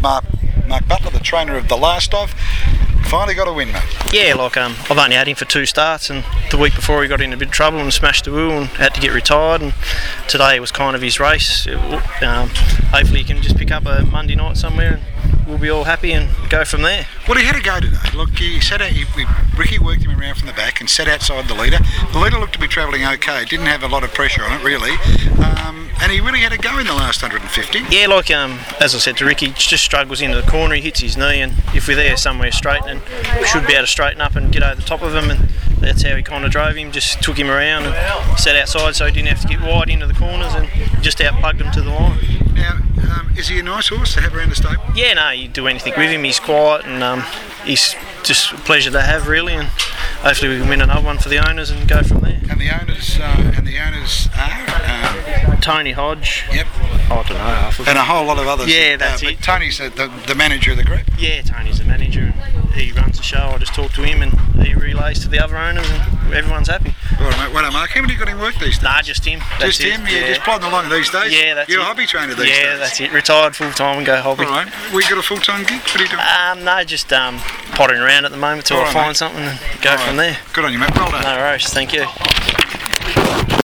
Mark Butler, the trainer of the last of. Finally got a win, mate. Yeah, like I've only had him for 2 starts, and the week before he got in a bit of trouble and smashed the wheel and had to get retired, and today was kind of his race. Hopefully he can just pick up a Monday night somewhere and we'll be all happy and go from there. Well, he had a go today. Look, he sat out. Ricky worked him around from the back and sat outside the leader. The leader looked to be travelling okay. Didn't have a lot of pressure on it, really. And he really had a go in the last 150. Yeah, like as I said to Ricky, just struggles into the corner. He hits his knee, and if we're there somewhere straightening, we should be able to straighten up and get over the top of him. And that's how he kind of drove him. Just took him around and sat outside, so he didn't have to get wide into the corners, and just outplugged him to the line. Now, is he a nice horse to have around the stable? Yeah, no, you do anything with him. He's quiet, and he's just a pleasure to have, really. And hopefully we can win another one for the owners and go from there. And the owners are Tony Hodge. Yep. I don't know. And a whole lot of others. Yeah, that's it. But Tony's the manager of the group. Yeah, Tony's the manager, and he runs the show. I just talk to him, and he relays to the other owners, and everyone's happy. Well, mate, well, Mark, how many got in work these days? Nah, just him. Just him? Yeah, just plodding along these days? Yeah, that's You're it. a hobby trainer these days? Yeah, that's it. Retired full time and go hobby. All right. We got a full-time gig? What are you doing? No, just pottering around at the moment till I find something and go from there. Good on you, mate. Well done. No worries. Thank you.